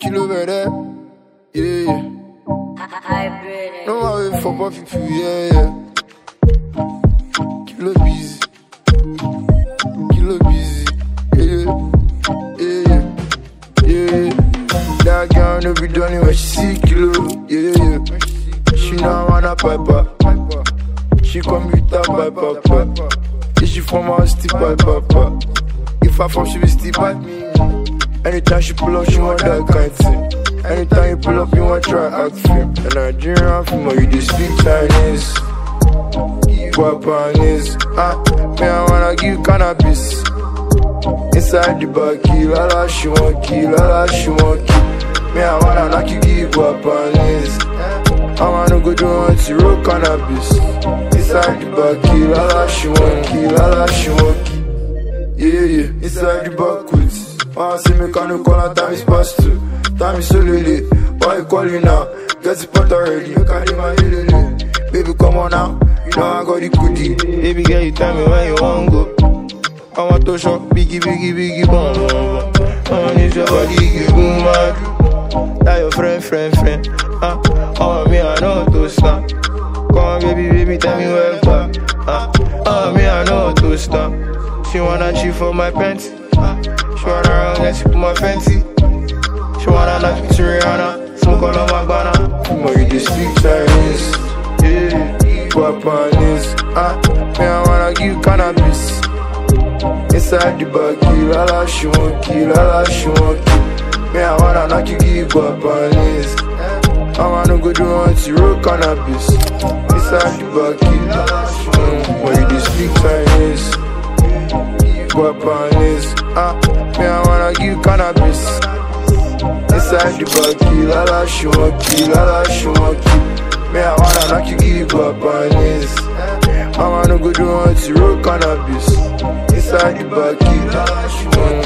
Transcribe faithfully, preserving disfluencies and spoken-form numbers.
Kilo better, yeah, yeah. No, I wait for Buffy for yeah, yeah. Kilo busy, Kilo busy, yeah, yeah, yeah, yeah. That girl no be done when she see Kilo, yeah, yeah. She know I wanna piper, she come with her piper, piper. If she from her still piper, piper. If I from she be still by me. Anytime she pull up, she want that kind thing. Anytime you pull up, you want try act film. And Nigerian film, or you just speak Chinese, Japanese. Ah, me I wanna give cannabis inside the bag, kill. La la, she want kill. La la, she want kill. Me I wanna knock you, give Japanese. I wanna go do anti-roll cannabis inside the bag, kill. La la, she want kill. La la, she want kill. Yeah, yeah, inside the backwoods. I see me can't call her, time is past two. Time is so late, why you calling now? Get the pot already, you can't leave my lily. Baby, come on now, you know I got the goodie. Baby girl, you tell me where you want go. I want to shop, biggie, biggie, biggie, bum, bum, bum. I want your body, give boom, mad. That your friend, friend, friend. Uh, I want me, I know to stop. Come on, baby, baby, tell me where you go. Uh, I want me, I know to stop. She wanna cheat for my pants. She wanna run and she put my fancy. She wanna knock me to Rihanna. Smoke all on my banana. More you just speak Chinese, yeah, Japanese. Ah, me I wanna give cannabis inside the bag, kill. La la, she want kill. La la, she want kill. Me I wanna knock you, give Japanese. I wanna go do anti-roll cannabis inside the bag, kill. Mm, more you just speak Chinese, Japanese. Ah, me I wanna give cannabis inside the bag, kill. La la, she want kill. La la, she want kill. Me I wanna knock you, give Japanese. I wanna go do anti-roll cannabis inside the bag, kill. Mm.